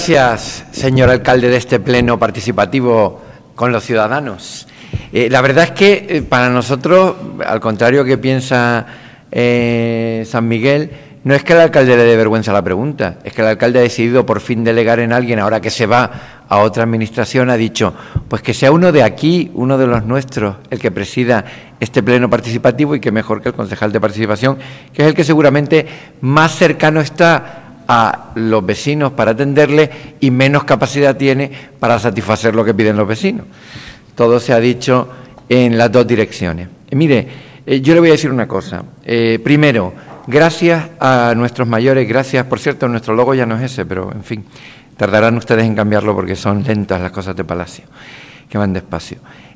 Gracias, señor alcalde, de este pleno participativo con los ciudadanos. La verdad es que para nosotros, al contrario que piensa San Miguel, no es que el alcalde le dé vergüenza la pregunta, es que el alcalde ha decidido por fin delegar en alguien, ahora que se va a otra administración, ha dicho, pues que sea uno de aquí, uno de los nuestros, el que presida este pleno participativo, y que mejor que el concejal de participación, que es el que seguramente más cercano está a los vecinos para atenderles y menos capacidad tiene para satisfacer lo que piden los vecinos. Todo se ha dicho en las dos direcciones. Mire, yo le voy a decir una cosa. Primero, gracias a nuestros mayores, gracias, por cierto, nuestro logo ya no es ese, pero en fin, tardarán ustedes en cambiarlo porque son lentas las cosas de Palacio, que van despacio.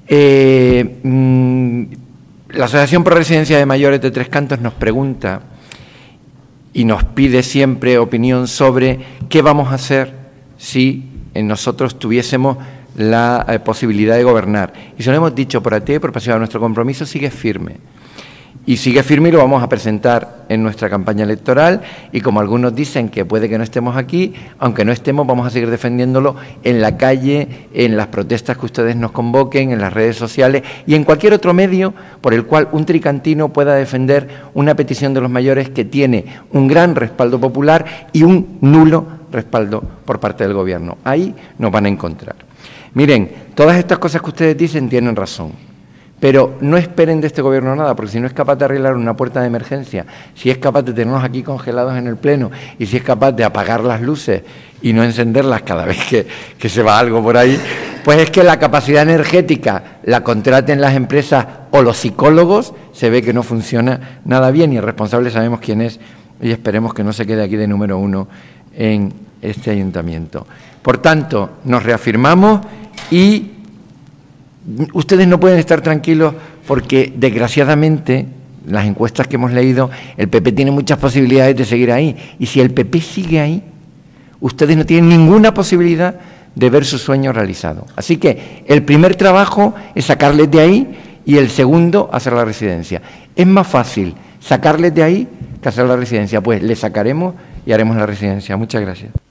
La Asociación Pro Residencia de Mayores de Tres Cantos nos pregunta y nos pide siempre opinión sobre qué vamos a hacer si nosotros tuviésemos la posibilidad de gobernar. Y se lo hemos dicho por activa y por pasiva, nuestro compromiso sigue firme. Y sigue firme y lo vamos a presentar en nuestra campaña electoral, y como algunos dicen que puede que no estemos aquí, aunque no estemos, vamos a seguir defendiéndolo en la calle, en las protestas que ustedes nos convoquen, en las redes sociales y en cualquier otro medio por el cual un tricantino pueda defender una petición de los mayores que tiene un gran respaldo popular y un nulo respaldo por parte del Gobierno. Ahí nos van a encontrar. Miren, todas estas cosas que ustedes dicen tienen razón. Pero no esperen de este Gobierno nada, porque si no es capaz de arreglar una puerta de emergencia, si es capaz de tenernos aquí congelados en el Pleno y si es capaz de apagar las luces y no encenderlas cada vez que se va algo por ahí, pues es que la capacidad energética la contraten las empresas o los psicólogos, se ve que no funciona nada bien y el responsable sabemos quién es, y esperemos que no se quede aquí de número uno en este ayuntamiento. Por tanto, nos reafirmamos y ustedes no pueden estar tranquilos porque, desgraciadamente, las encuestas que hemos leído, el PP tiene muchas posibilidades de seguir ahí. Y si el PP sigue ahí, ustedes no tienen ninguna posibilidad de ver su sueño realizado. Así que el primer trabajo es sacarles de ahí y el segundo, hacer la residencia. Es más fácil sacarles de ahí que hacer la residencia. Pues les sacaremos y haremos la residencia. Muchas gracias.